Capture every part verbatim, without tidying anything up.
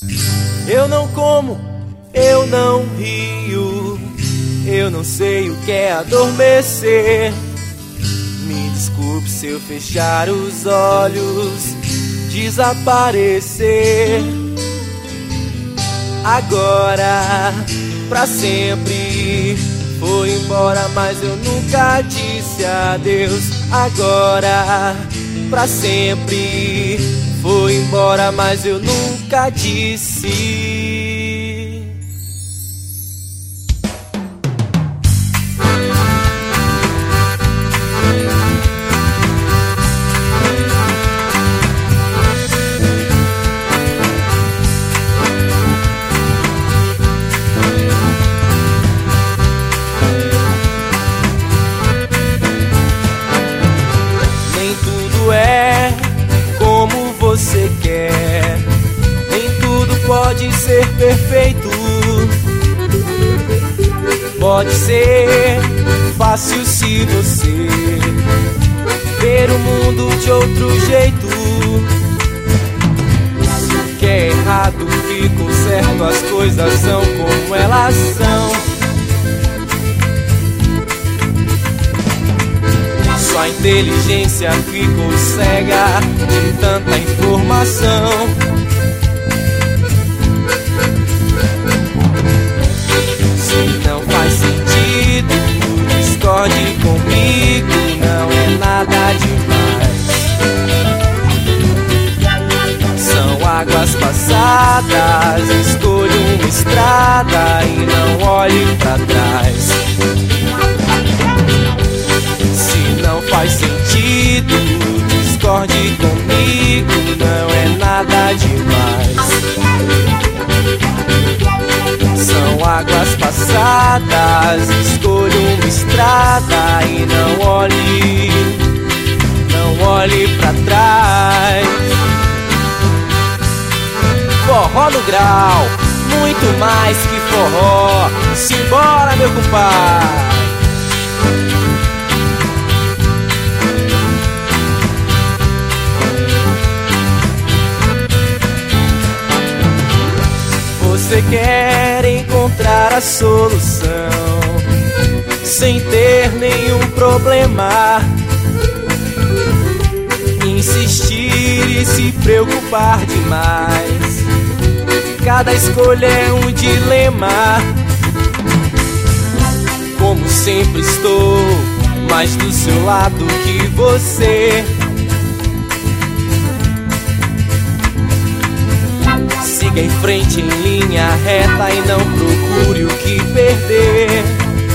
Eu não como, eu não rio, eu não sei o que é adormecer. Me desculpe se eu fechar os olhos, desaparecer. Agora, pra sempre, foi embora, mas eu nunca disse adeus. Agora, pra sempre, foi embora, mas eu nunca disse. Você quer, nem tudo pode ser perfeito. Pode ser fácil se você ver o mundo de outro jeito. Que é errado ficou certo, as coisas são como elas são. Sua inteligência ficou cega de tanta informação. Se não faz sentido, discorde comigo, não é nada demais. São águas passadas, escolha uma estrada e não olhe pra trás. Não faz sentido, discorde comigo, não é nada demais. São águas passadas, escolha uma estrada e não olhe, não olhe pra trás. Forró no grau, muito mais que forró. Simbora, meu compadre. Você quer encontrar a solução sem ter nenhum problema, insistir e se preocupar demais. Cada escolha é um dilema. Como sempre estou mais do seu lado que você. Siga em frente em linha reta e não procure o que perder.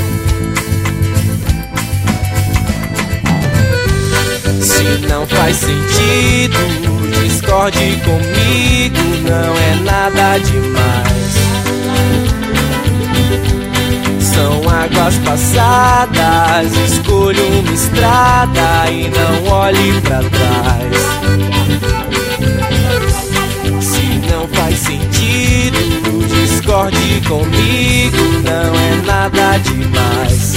Se não faz sentido, discorde comigo, não é nada demais. São águas passadas, escolha uma estrada e não olhe pra trás. Não faz sentido, discorde comigo, não é nada demais.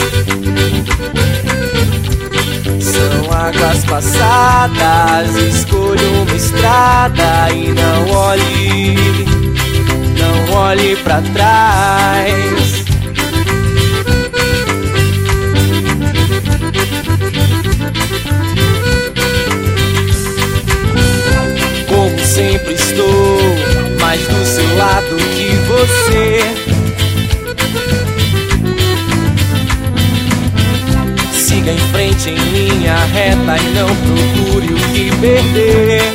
São águas passadas, escolha uma estrada e não olhe, não olhe pra trás. Como sempre estou mais do seu lado que você. Siga em frente em linha reta e não procure o que perder.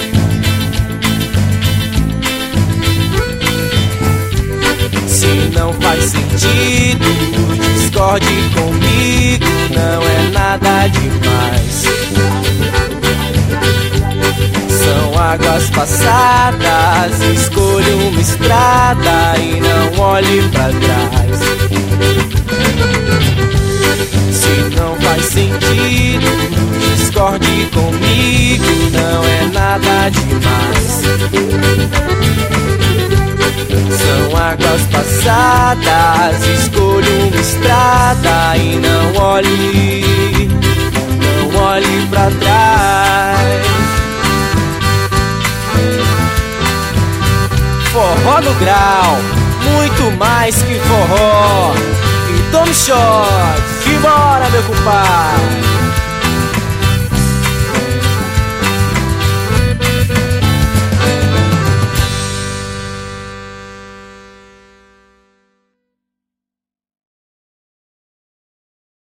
Se não faz sentido, discorde comigo, não é nada demais. São águas passadas, escolha uma estrada e não olhe pra trás. Se não faz sentido, discorde comigo, não é nada demais. São águas passadas, escolha uma estrada e não olhe, não olhe pra trás. Forró só no grau, muito mais que forró. E tome shot, simbora meu compadre.